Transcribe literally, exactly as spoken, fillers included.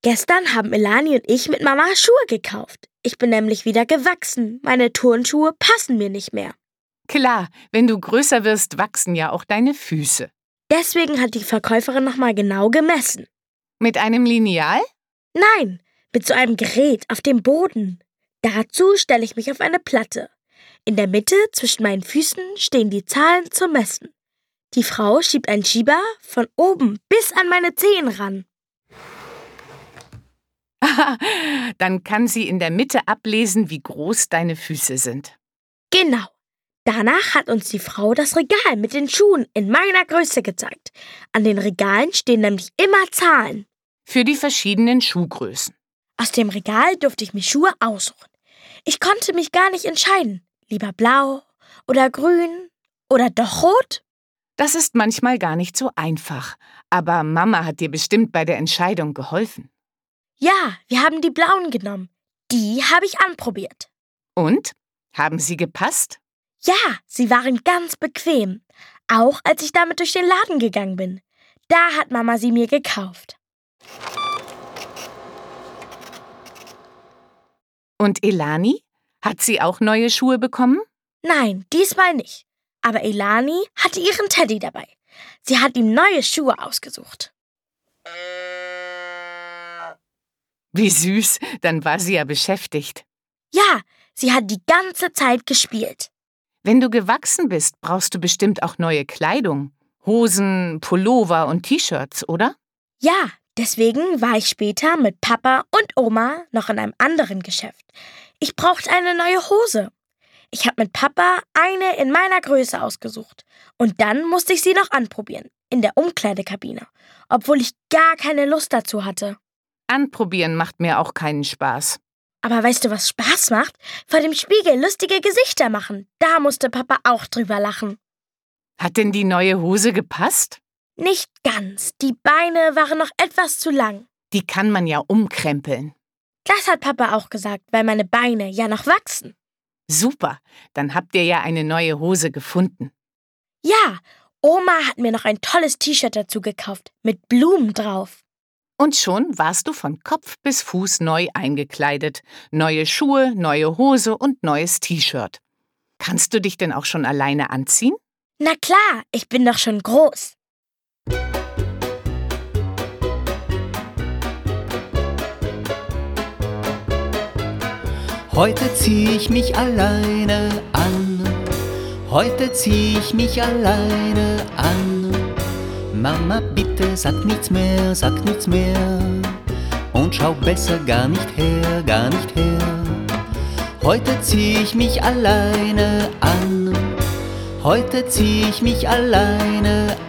Gestern haben Elani und ich mit Mama Schuhe gekauft. Ich bin nämlich wieder gewachsen. Meine Turnschuhe passen mir nicht mehr. Klar, wenn du größer wirst, wachsen ja auch deine Füße. Deswegen hat die Verkäuferin nochmal genau gemessen. Mit einem Lineal? Nein, mit so einem Gerät auf dem Boden. Dazu stelle ich mich auf eine Platte. In der Mitte zwischen meinen Füßen stehen die Zahlen zum Messen. Die Frau schiebt einen Schieber von oben bis an meine Zehen ran. Dann kann sie in der Mitte ablesen, wie groß deine Füße sind. Genau. Danach hat uns die Frau das Regal mit den Schuhen in meiner Größe gezeigt. An den Regalen stehen nämlich immer Zahlen. Für die verschiedenen Schuhgrößen. Aus dem Regal durfte ich mir Schuhe aussuchen. Ich konnte mich gar nicht entscheiden. Lieber blau oder grün oder doch rot? Das ist manchmal gar nicht so einfach. Aber Mama hat dir bestimmt bei der Entscheidung geholfen. Ja, wir haben die blauen genommen. Die habe ich anprobiert. Und? Haben sie gepasst? Ja, sie waren ganz bequem. Auch als ich damit durch den Laden gegangen bin. Da hat Mama sie mir gekauft. Und Elani? Hat sie auch neue Schuhe bekommen? Nein, diesmal nicht. Aber Elani hatte ihren Teddy dabei. Sie hat ihm neue Schuhe ausgesucht. Wie süß, dann war sie ja beschäftigt. Ja, sie hat die ganze Zeit gespielt. Wenn du gewachsen bist, brauchst du bestimmt auch neue Kleidung. Hosen, Pullover und T-Shirts, oder? Ja, deswegen war ich später mit Papa und Oma noch in einem anderen Geschäft. Ich brauchte eine neue Hose. Ich habe mit Papa eine in meiner Größe ausgesucht. Und dann musste ich sie noch anprobieren, in der Umkleidekabine, obwohl ich gar keine Lust dazu hatte. Anprobieren macht mir auch keinen Spaß. Aber weißt du, was Spaß macht? Vor dem Spiegel lustige Gesichter machen. Da musste Papa auch drüber lachen. Hat denn die neue Hose gepasst? Nicht ganz. Die Beine waren noch etwas zu lang. Die kann man ja umkrempeln. Das hat Papa auch gesagt, weil meine Beine ja noch wachsen. Super, dann habt ihr ja eine neue Hose gefunden. Ja, Oma hat mir noch ein tolles T-Shirt dazu gekauft, mit Blumen drauf. Und schon warst du von Kopf bis Fuß neu eingekleidet. Neue Schuhe, neue Hose und neues T-Shirt. Kannst du dich denn auch schon alleine anziehen? Na klar, ich bin doch schon groß. Heute zieh ich mich alleine an. Heute zieh ich mich alleine an. Mama, bitte sag nichts mehr, sag nichts mehr. Und schau besser gar nicht her, gar nicht her. Heute zieh ich mich alleine an. Heute zieh ich mich alleine